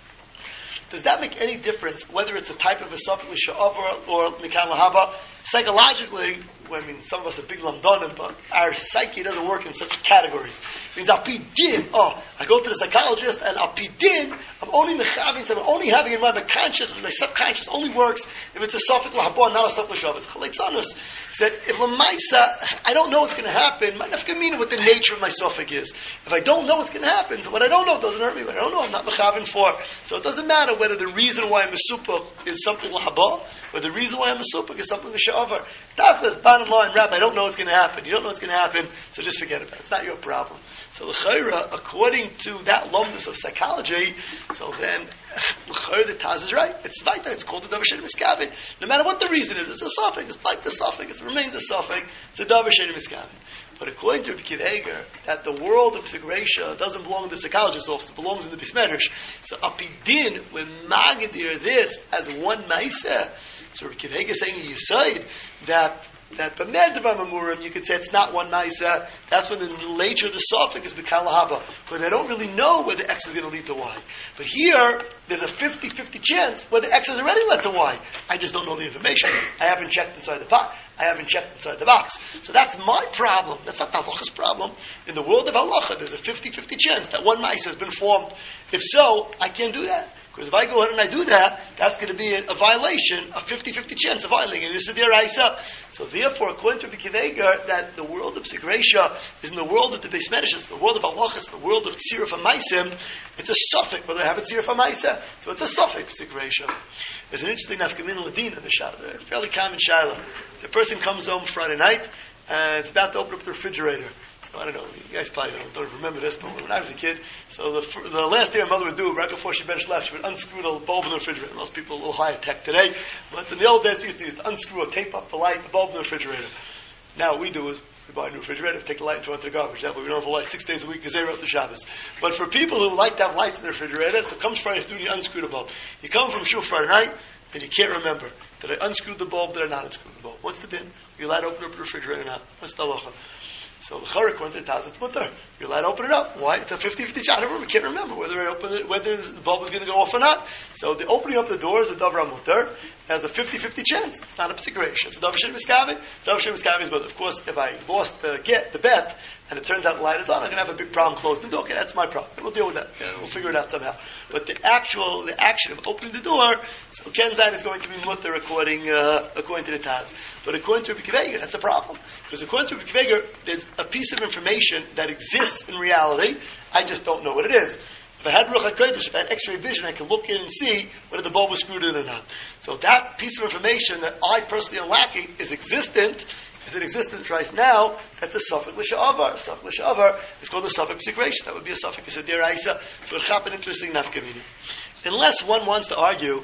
Does that make any difference whether it's a type of a suffix l'sha'avar or mikan lahaba? Psychologically, well, I mean, some of us are big lamdonim, but our psyche doesn't work in such categories. It means apidin. Oh, I go to the psychologist, and apidin, I'm only mechavin, so I'm only having in mind my conscious, my subconscious only works if it's a suffix lahaba, not a suffix l'sha'avar. It's chaletzanus. He said, if lamaisa, I don't know what's going to happen, my nafkamina, what the nature of my suffix is. If I don't know what's going to happen, so what I don't know doesn't hurt me. What I don't know, I'm not mechavin for. So it doesn't matter whether the reason why I'm a supuk is something lahaba, or the reason why I'm a supuk is something l'sha'avar. Tachlis, bottom line, Rabbi, I don't know what's going to happen. You don't know what's going to happen, so just forget about it. It's not your problem. So l'chayra, according to that lumdus of psychology, so then l'chayra, the Taz is right. It's vaita. It's called the davar she'en miskabed. No matter what the reason is, it's a suffix. It's like the suffix. It remains a suffix. It's a davar she'en miskabed. But according to Rabbi Akiva Eiger, that the world of psik reisha doesn't belong in the psychologist's office, it belongs in the bismedrish. So apidin, when magadir this as one ma'aseh, so Rabbi Akiva Eiger is saying in Yisayid that that b'med devar mamurim, you could say it's not one ma'aseh. That's when the nature of the suffix is b'kal lahaba, because I don't really know whether X is going to lead to Y. But here, there's a fifty-fifty chance whether X has already led to Y. I just don't know the information. I haven't checked inside the pot. I haven't checked inside the box. So that's my problem. That's not the halacha's problem. In the world of halacha, there's a fifty-fifty chance that one ma'aseh has been formed. If so, I can't do that. Because if I go ahead and I do that, that's going to be a, a violation, a fifty-fifty chance of violating a deraisa. So therefore, according to Rabbi Akiva Eiger, that the world of psik reisha is in the world of the Beis Medrash, it's the world of halacha, it's the world of tziruf hamaisim. It's a suffix whether I have a tziruf hamaisa. So it's a suffix psik reisha. There's an interesting nafkamin ladina in the shayla, a fairly common shayla. So a person comes home Friday night and is about to open up the refrigerator. So I don't know, you guys probably don't, don't remember this, but when I was a kid, so the, the last thing my mother would do, right before she benched left, she would unscrew the bulb in the refrigerator. Most people are a little higher tech today, but in the old days, we used to, used to unscrew or tape up the light, the bulb in the refrigerator. Now what we do is, we buy a new refrigerator, take the light and throw it to the garbage. That way we don't have a light six days a week because they wrote the Shabbos. But for people who like to have lights in their refrigerator, so it comes Friday afternoon, you unscrew the bulb. You come from shul Friday night, and you can't remember. Did I unscrew the bulb? Did I not unscrew the bulb? What's the din? Are you allowed to open up the refrigerator or not? What's the halacha? So the Chorah, according to the Taz, it's mutter. You're allowed to open it up. Why? It's a fifty-fifty shot. We can't remember whether I open it, whether the bulb is going to go off or not. So the opening up the door is a davar mutter. Has a fifty-fifty chance. It's not a psik reisha. It's a davar she'en miskabed. Davar she'en miskabed is, but of course, if I lost the get the bet and it turns out the light is on, I'm going to have a big problem closing the door. Okay, that's my problem. We'll deal with that. Yeah, we'll figure it out somehow. But the actual, the action of opening the door, so Kenzine is going to be mutter according uh, according to the Taz. But according to Rabbi Akiva Eiger, that's a problem. Because according to Rabbi Akiva Eiger, there's a piece of information that exists in reality. I just don't know what it is. If I had Ruach HaKodesh, if I had X-ray vision, I could look in and see whether the bulb was screwed in or not. So that piece of information that I personally am lacking is existent. Is it existent right now? That's a suffix l'sha'avar. A suffix l'sha'avar is called a suffix psik reisha. That would be a suffix deraisa. So it would an interesting nafkamina. Unless one wants to argue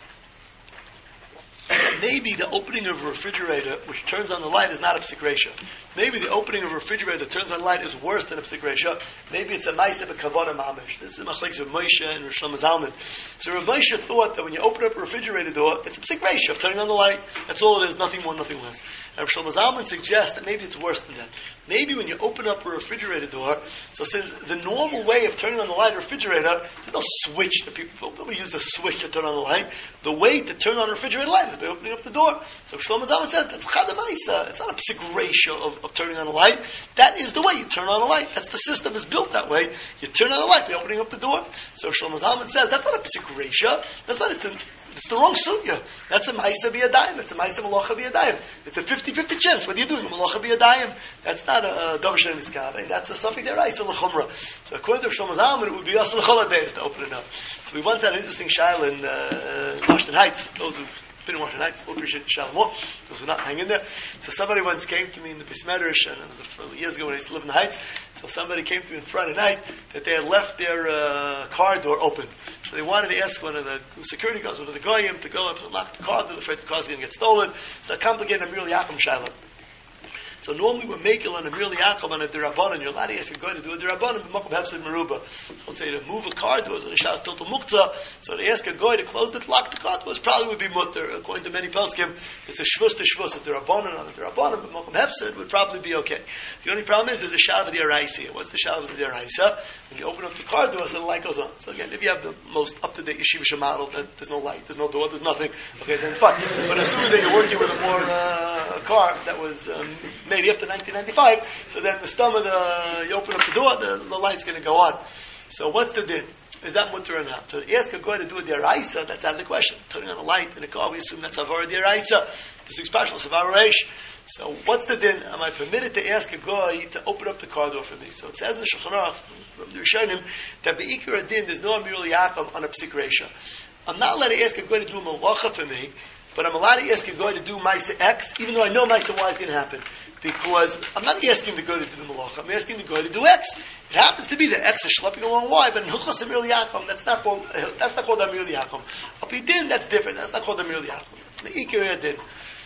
that maybe the opening of a refrigerator which turns on the light is not a psik reisha. Maybe the opening of a refrigerator that turns on the light is worse than a psik reisha. Maybe it's a ma'aseh b'kavana mamish. This is machlekes of Moshe and Rosh Shlomo Zalman. So Rav Moshe thought that when you open up a refrigerator door, it's a psik reisha of turning on the light. That's all it is, nothing more, nothing less. And Rosh Shlomo Zalman suggests that maybe it's worse than that. Maybe when you open up a refrigerator door, so since the normal way of turning on the light of a refrigerator, there's no switch that people, nobody uses a switch to turn on the light. The way to turn on a refrigerator light is by opening up the door. So Shlomo Zalman says that's chad ha'maisa. It's not a psik reisha of, of turning on the light. That is the way you turn on the light. That's the system is built that way. You turn on the light by opening up the door. So Shlomo Zalman says that's not a psik reisha. That's not a It's the wrong sugya. That's a ma'isa b'yadayim. That's a ma'isa malacha b'yadayim. It's a fifty-fifty chance whether you're doing a malacha b'yadayim. That's not a davar she'en miskabed. That's a suffix deraisa l'chumra. So according to Shlomo Zalman, it would be us l'chol days to open it up. So we once had an interesting shayla in uh, Washington Heights. Those who've been in Washington Heights will appreciate the shayla more. Those who not hang in there. So somebody once came to me in the Beis Medrash, and it was years ago when I used to live in the Heights. So somebody came to me on Friday night that they had left their uh, car door open. So they wanted to ask one of the security guards, one of the goyim, to go up and lock the car door. They're afraid the car's going to get stolen. So I complicated a Amir Yaakov Shaila. So normally we're making on a Amir Yaakov on a Dirabanan. You're allowed to ask a guy to do a Dirabanan, but Makom Hefsid Meruba. So let's say to move a car doors on a Shalat Total Muktzah. So to ask a guy to close the lock the car doors probably would be mutter. According to many Pelskim, it's a Shvus to Shvus, a Dirabanan on a Dirabanan, but Makom Hefsid would probably be okay. The only problem is there's a Shav of the Araisa. What's the Shav of the Araisa? When you open up the car doors, the light goes on. So again, if you have the most up-to-date Yeshiva model, that there's no light, there's no door, there's nothing, okay, then fine. But assuming that you're working with a more uh, a car that was um, made after nineteen ninety-five, so then the stomach, uh, you open up the door, the, the light's going to go on. So what's the din? Is that mutter or not? To ask a guy to do a deraisa, that's out of the question. Turning on a light in a car, we assume that's avara deraisa. This is special, savara reish. So what's the din? Am I permitted to ask a guy to open up the car door for me? So it says in the Shulchan Aruch, from the Rishonim, that be'ikar adin, there's no Amir Yaakov on a psik reisha. I'm not allowed to ask a guy to do a malacha for me, but I'm allowed to ask a guy to do Maisa X, even though I know Maisa Y is going to happen. Because I'm not asking the guy to do the malacha, I'm asking the guy to do X. It happens to be that X is schlepping along Y, but in Hilchos Amir Yaakov, that's not called, that's not called Amir Yaakov. Up Din, that's different, that's not called Amir Yaakov. It's the Ikar Din.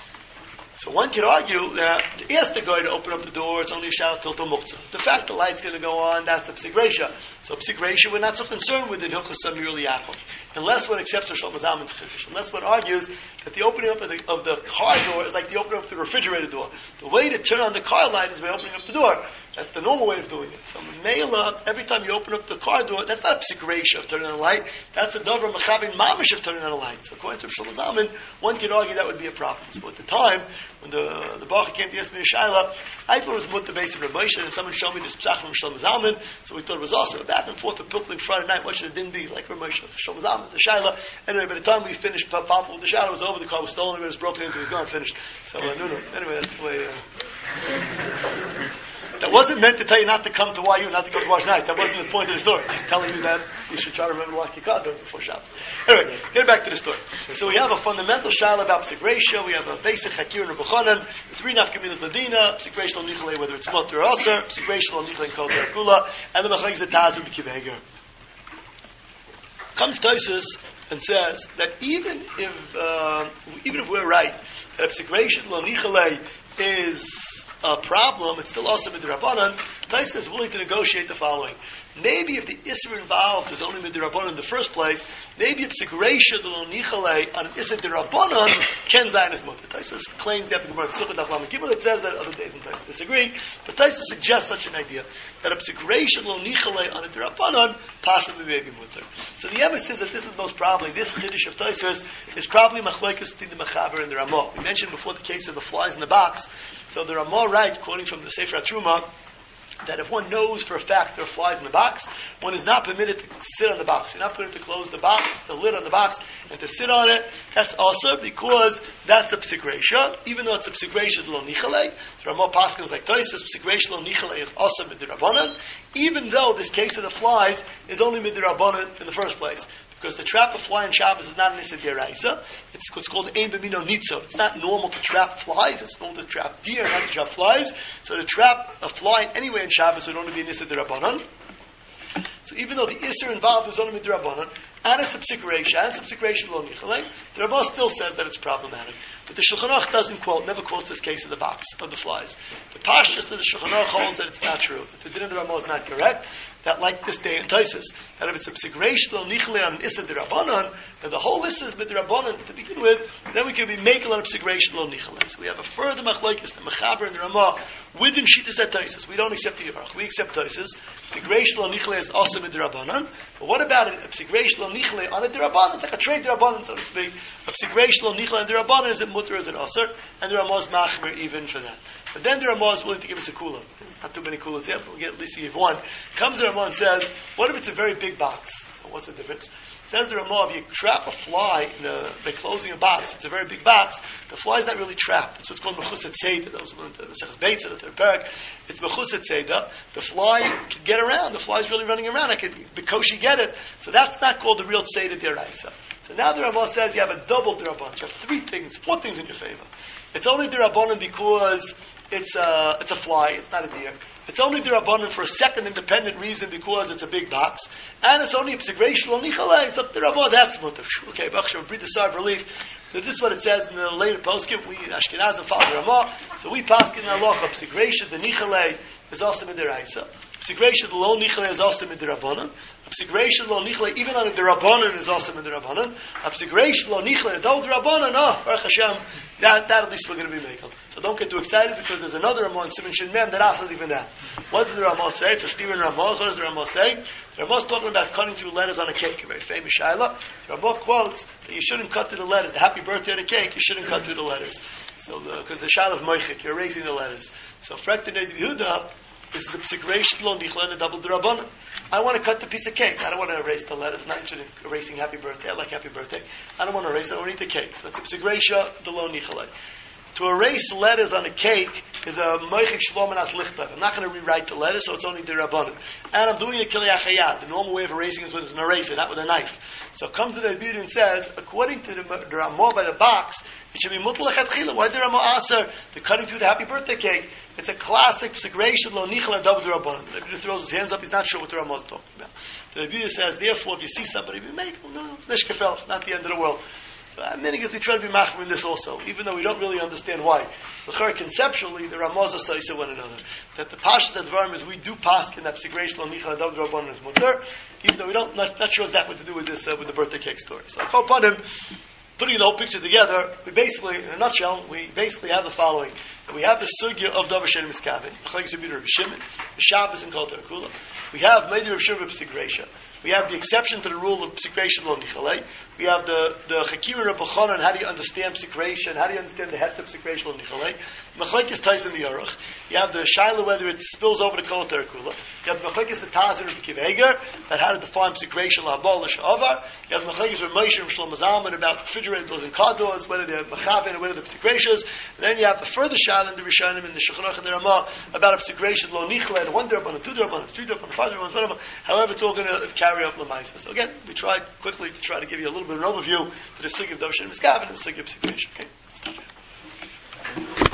So one could argue that to ask the guy to open up the door, it's only a Shalat Total Muktzah. The fact the light's going to go on, that's a Psik Reisha. So Psik Reisha, we're not so concerned with the Hilchos Amir Yaakov. Unless one accepts Rosh Zalman's Chiddush. Unless one argues that the opening up of the, of the car door is like the opening up of the refrigerator door. The way to turn on the car light is by opening up the door. That's the normal way of doing it. So Meila, every time you open up the car door, that's not a Psik Reisha of turning on a light. That's a Dover Mechavin Mamish of turning on a light. So according to Rosh Zalman, one could argue that would be a problem. So at the time, when the the Baruch came to ask me to Shaila, I thought it was Mutta based on Rav Moshe, and someone showed me this Psach from Shlomo Zalman, so we thought it was also a back and forth of Pilkling Friday night. What should it didn't be like Rav Moshe? Shlomo Zalman, the Shaila. Anyway, by the time we finished, powerful, the Shaila was over, the car was stolen, it was broken into, it was gone, finished. So, uh, no, no. Anyway, that's the way. Uh, that wasn't meant to tell you not to come to Y U, not to go to Wash Night. That wasn't the point of the story. Just telling you that you should try to remember to lock your car doors before Shabbos. Anyway, get back to the story. So we have a fundamental Shaila about Psik Reisha, we have a basic Hakir and Rebuchanan, three nafkaminas ladina, Psik Reisha lo nichalei, whether it's Mot or Aser, Psik Reisha lo nichalei kol terakula, and the Machlekes Taz b'Kiveger. Comes Tosfos and says that even if uh, even if we're right that Psik Reisha lo nichalei is a problem, it's still also midrabanan. Tosfos is willing to negotiate the following. Maybe if the Isra involved is only midrabanan in the first place, maybe a Psik Reisha lo nichalei on an Isra dirabanan ken zayin is mutter. Tosfos claims you have to go to Sukkot Daf Lamed Gimel. It says that other days and Tosfos disagree, but Tosfos suggests such an idea that a Psik Reisha lo nichalei on a dirabanan possibly may be mutter. So the evidence says that this is most probably this chiddush of Tosfos is probably machlokes between the Mechaber and the Ramah. We mentioned before the case of the flies in the box. So the Ramah writes, quoting from the Sefer HaTruma, that if one knows for a fact there are flies in the box, one is not permitted to sit on the box. You're not permitted to close the box, the lid on the box, and to sit on it. That's also because that's a Psik Reisha, even though it's a Psik Reisha lo nichalei. The Ramah Paskins like Tosfos, Psik Reisha lo nichalei is also midrabanan, even though this case of the flies is only midrabanan in the first place. Because to trap a fly in Shabbos is not an Issa Deraisa. It's what's called Ein B'mino Nitzo. It's not normal to trap flies. It's normal to trap deer, not to trap flies. So to trap a fly anyway in Shabbos would only be an Issa Derabanan. So even though the Issa involved is only Midrabanan, and it's a Psik Reisha, and it's a Psik Reisha lo nichalei, the Ramah still says that it's problematic. But the Shulchan Aruch doesn't quote, never quotes this case of the box, of the flies. The Pashtus of the Shulchan Aruch holds that it's not true. That the din of the Ramah is not correct. That like this day in Tosfos, that if it's a Psik Reisha lo nichalei on an Issa Derabanan, then the whole Issa is Midrabanan to begin with, then we can be making on a Psik Reisha lo nichalei. So we have a further machlokes, the Mechaber and the Ramah, within Shittas at Tosfos. We don't accept the Yerach. We accept Tosfos. Psik Reisha lo nichalei is also Midrabanan. But what about it? A Psik Reisha lo nichalei on a Derabanan? It's like a trade Derabanan, so to speak. A Psik Reisha lo nichalei on Derabanan, is it mutter, is it aser? And the Ramah is machmer even for that. But then the Ramah is willing to give us a kula. Not too many kulas yet, but we'll get at least give one. Comes the Ramah and says, what if it's a very big box? So what's the difference? Says the Ramah, if you trap a fly in a, by closing a box, it's a very big box, the fly's not really trapped. That's what's called mechusat seida. That was the Masechus Beitza, the third parak. It's mechusat seida. The fly can get around. The fly's really running around. I can bekoshi get it. So that's not called the real seida deraisa. So now the Ramah says you have a double derabanan. You have three things, four things in your favor. It's only derabanan because it's a, it's a fly, it's not a deer. It's only D'Rabbanan for a second independent reason because it's a big box. And it's only a P'sigration Lo Nichalei. It's up to Rabbah, that's mutter. Okay, Bachshav, breathe a sigh of relief. This is what it says in the later poskim. We, Ashkenazim, follow Ramah. So we pass in Halacha, P'sigration, the Nichalei is also Midiraisa. P'sigration, the Lo Nichalei is also Midirabanan. P'sigration, Lo Nichalei, even on the D'Rabbanan is also Midirabanan. P'sigration, Lo Nichalei, the D'Rabbanan, oh, Baruch Hashem, that, that at least we're going to be making. So don't get too excited because there's another Ramah in Siman Shin Mem that asks even that. What does the Ramah say? It's a Stephen Ramah. What does the Ramah say? The Ramah is talking about cutting through letters on a cake, a very famous Shaila. The Ramah quotes that you shouldn't cut through the letters. The happy birthday on a cake, you shouldn't cut through the letters. So, because the, the Shaila of Moichik, you're erasing the letters. So, Frekta Ned Yehuda, this is a P'sigration Lo Nichla and a double D'Rabbanan. I want to cut the piece of cake. I don't want to erase the letters. I'm not interested in erasing happy birthday. I like happy birthday. I don't want to erase it. I want to eat the cake. So it's a P'sigration, the Lo Nichalei. To erase letters on a cake is a moichik shlom as lichtav. I'm not going to rewrite the letters, so it's only the Rabbanan. And I'm doing a kiliyach hayat. The normal way of erasing is with an eraser, not with a knife. So it comes to the Rebbe and says, according to the, the Ramah by the box, it should be mutal lechatchila. Why the Ramah aser? The cutting through the happy birthday cake. It's a classic p'sigration lo nichal and double Rabbanan. The Rebbe throws his hands up. He's not sure what the Ramah is talking about. The Rebbe says, therefore, if you see somebody be made, well, no, it's nishkefel. It's not the end of the world. So many guys we try to be machmir in this also, even though we don't really understand why. But conceptually, the Ramaz are saisa one another. That the Pashas Advarim is we do paskin that p'sigration lo nichal adav d'Rabbanan is mutter, even though we don't not, not sure exactly what to do with this uh, with the birthday cake story. So I'll call upon him, putting the whole picture together. We basically, in a nutshell, we basically have the following: that we have the sugya of Davar Shen Miskavin, Chalek Zebir Rav Shimon, Shabbos and Kol Terakula. We have Meidir Rav Shimon p'sigration. We have the exception to the rule of p'sigration lo nichalei. We have the the Chakir Rabbi Chanan. How do you understand p'sigration? How do you understand the het of p'sigration lo nichalei? Machlekes Tais in the Aruch. You have the Shaila whether it spills over the Kol Terakula. You have the Machlekes the Tazir of Kiveger that how to define p'sigration lahabal l'shavar. You have the Machlekes Rav Moshe and Shlomo Zalman about refrigerated doors and car doors, whether they're mechaben or whether they're p'sigratious. Then you have the further Shaila in the Rishonim in the Shulchan Aruch and the Ramah about a p'sigration lo nichalei, one d'Rabbanan, two d'Rabbanan, three d'Rabbanan, five d'Rabbanan, whatever. However, it's all going to carry up l'maisa. So again, we tried quickly to try to give you a little bit of an overview to the sugya of Davar Shen Miskavin and the sugya of p'sigration. Okay, stop there.